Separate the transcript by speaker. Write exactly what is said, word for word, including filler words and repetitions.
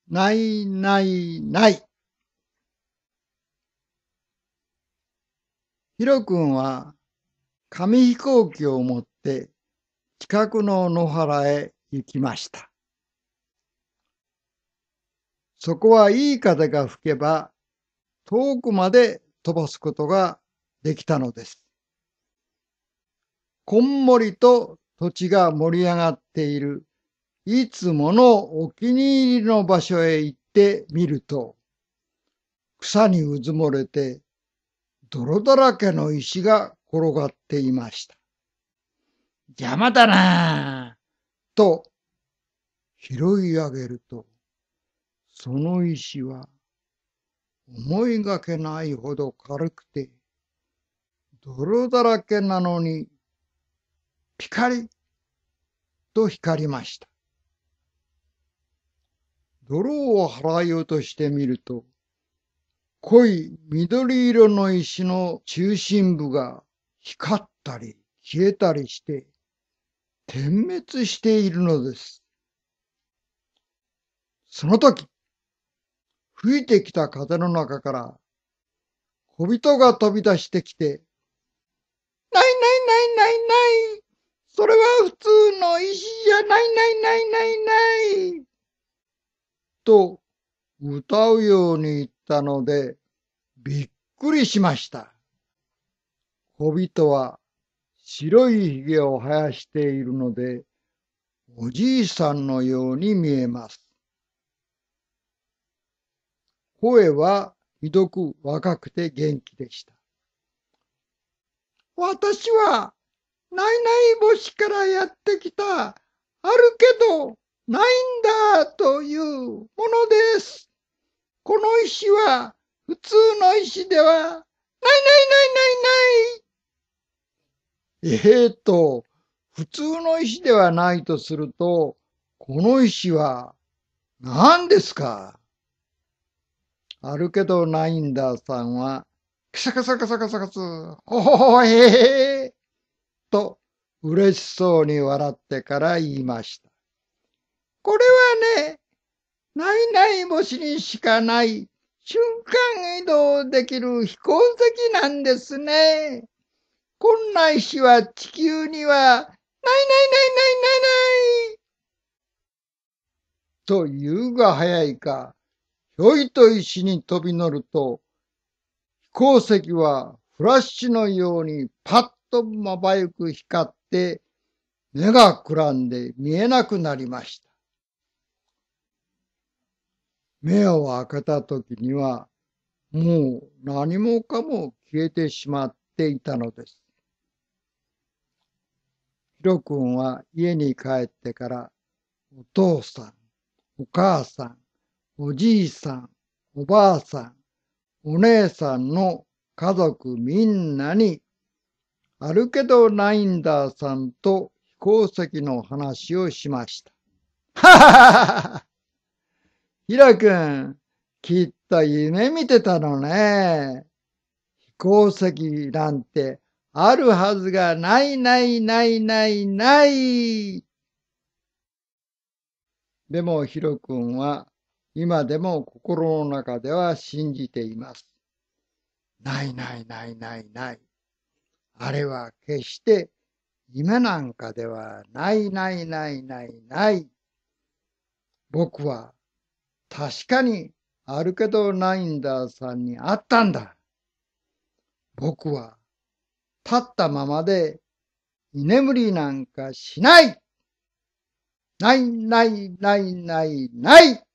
Speaker 1: ないないない。ヒロ君は紙飛行機を持って近くの野原へ行きました。そこはいい風が吹けば遠くまで飛ばすことができたのです。こんもりと土地が盛り上がっているいつものお気に入りの場所へ行ってみると、草にうずもれて泥だらけの石が転がっていました。邪魔だなぁと拾い上げると、その石は思いがけないほど軽くて、泥だらけなのにピカリと光りました。泥を払い落としてみると、濃い緑色の石の中心部が光ったり消えたりして点滅しているのです。その時、吹いてきた風の中から小人が飛び出してきて、ないないないないない、それは普通の石じゃないないないないない、と歌うように言ったのでびっくりしました。小人は白いひげを生やしているので、おじいさんのように見えます。声はひどく若くて元気でした。私は、ないない星からやってきた、あるけど、ないんだというものです。この石は、普通の石では、ないないないないない。えーと、普通の石ではないとすると、この石は何ですか？あるけどないんださんは、クサクサクサクサクサ、ほほほへへと嬉しそうに笑ってから言いました。これはね、ないない星にしかない瞬間移動できる飛行石なんですね。こんな石は地球にはないないないないないない。と言うが早いか、ひょいと石に飛び乗ると、飛行石はフラッシュのようにパッとまばゆく光って、目がくらんで見えなくなりました。目を開けたときには、もう何もかも消えてしまっていたのです。ヒロ君は家に帰ってから、お父さん、お母さん、おじいさん、おばあさん、お姉さんの家族みんなに、あるけどないんださんと飛行石の話をしました。はははは。ヒロ君、きっと夢見てたのね。飛行石なんてあるはずがないないないないない。でもヒロ君は今でも心の中では信じています。ないないないないない。あれは決して夢なんかではないないないないない。僕は確かにあるけどないんださんに会ったんだ。僕は立ったままで居眠りなんかしない。ないないないないない。